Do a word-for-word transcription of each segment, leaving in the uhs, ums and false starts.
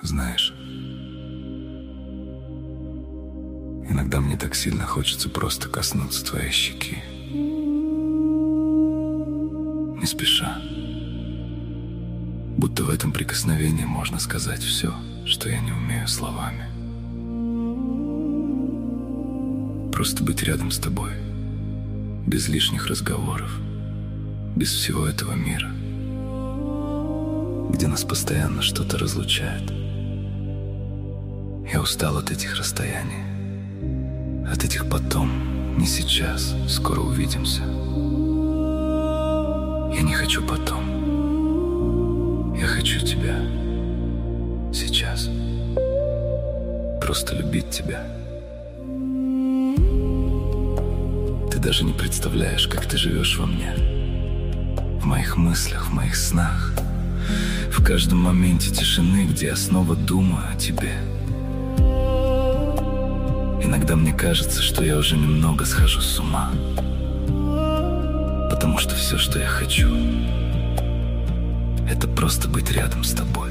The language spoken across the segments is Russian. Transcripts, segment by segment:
Знаешь, иногда мне так сильно хочется просто коснуться твоей щеки. Не спеша. Будто в этом прикосновении можно сказать все, что я не умею словами. Просто быть рядом с тобой, без лишних разговоров, без всего этого мира, где нас постоянно что-то разлучает. Я устал от этих расстояний, от этих потом, не сейчас, скоро увидимся. Я не хочу потом. Я хочу тебя сейчас. Просто любить тебя. Ты даже не представляешь, как ты живешь во мне. В моих мыслях, в моих снах. В каждом моменте тишины, где я снова думаю о тебе. Иногда мне кажется, что я уже немного схожу с ума. Потому что все, что я хочу, это просто быть рядом с тобой.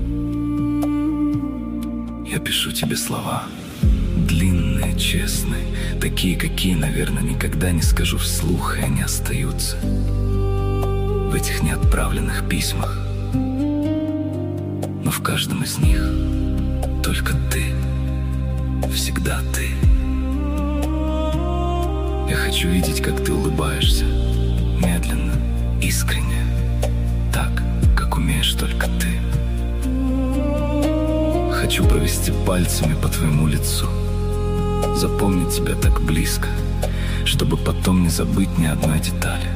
Я пишу тебе слова, длинные, честные, такие, какие, наверное, никогда не скажу вслух, и они остаются в этих неотправленных письмах. Но в каждом из них только ты, всегда ты. Я хочу видеть, как ты улыбаешься, медленно, искренне, так, как умеешь только ты. Хочу провести пальцами по твоему лицу, запомнить тебя так близко, чтобы потом не забыть ни одной детали.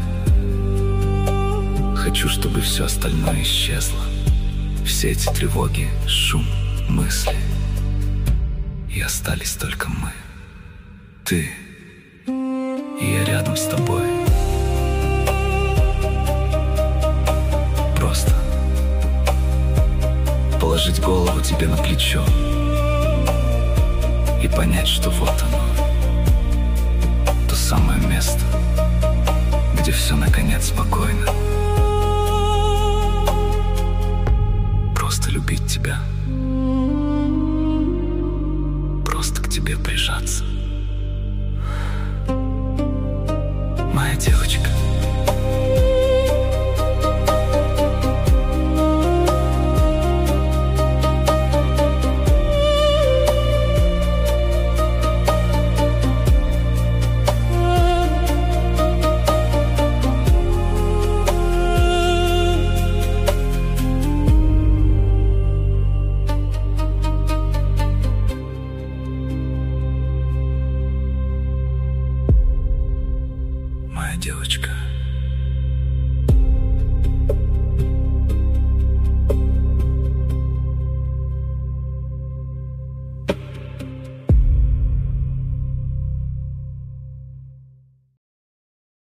Хочу, чтобы все остальное исчезло, все эти тревоги, шум, мысли, и остались только мы, ты и я рядом с тобой. Просто положить голову тебе на плечо и понять, что вот оно, то самое место, где все наконец спокойно. Просто любить тебя, просто к тебе прижаться. Моя девочка. Моя девочка.